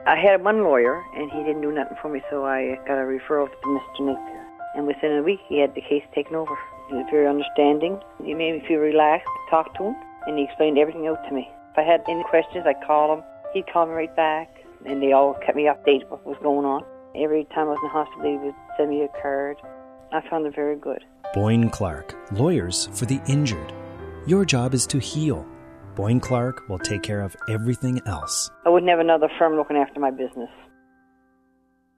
I had one lawyer, and he didn't do nothing for me, so I got a referral to Mr. Napier. And within a week, he had the case taken over. He was very understanding. He made me feel relaxed, talk to him, and he explained everything out to me. If I had any questions, I'd call him. He'd call me right back, and they all kept me updated what was going on. Every time I was in the hospital, he would send me a card. I found it very good. Boyne Clark, lawyers for the injured. Your job is to heal. Boyne Clark will take care of everything else. I wouldn't have another firm looking after my business.